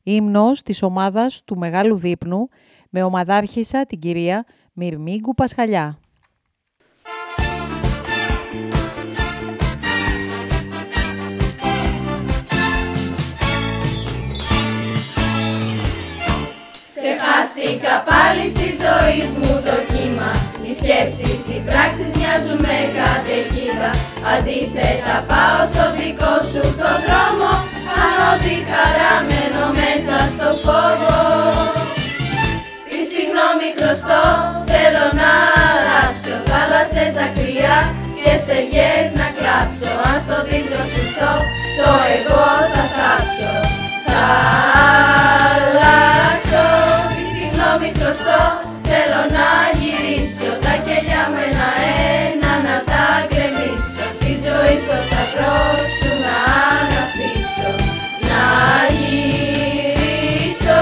ύμνος της ομάδας του Μεγάλου Δείπνου με ομαδάρχησα την κυρία Μυρμήγκου Πασχαλιά. Ξεχάστηκα πάλι στη ζωή μου το κύμα. Οι σκέψεις, οι πράξεις μοιάζουν με καταιγίδα. Αντίθετα πάω στο δικό σου το δρόμο. Κάνω τη χαρά, μένω μέσα στο φόβο. Τι συγγνώμη χρωστώ, θέλω να αλλάξω. Θάλασσες, δακρυά και στεριές να κλάψω. Αν στο δείπνο σου έρθω, το εγώ θα θάψω. Θα αλλάξω. Συγγνώμη χρωστώ, θέλω να γυρίσω. Τα κελιά μου ένα-ένα να τα γκρεμίσω. Τη ζωή στο σταυρό σου να αναστήσω. Να γυρίσω.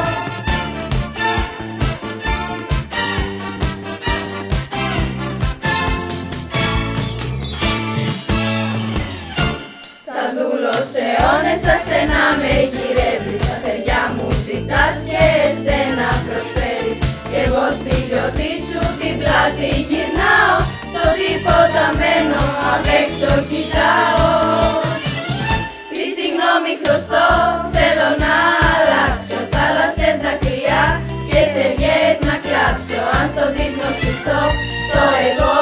Σαν δούλος αιώνες στα στενά με γυρεύεις. Τα θεριά μου ζητάς και εσένα προσφέρεις. Κι εγώ στη γιορτή σου την πλάτη γυρνάω. Στο τίποτα μένω, απ' έξω κοιτάω. Τι συγγνώμη χρωστώ, θέλω να αλλάξω. Θάλασσες, δακρυά και στεριές να κλάψω. Αν στο δείπνο σου έρθω, το εγώ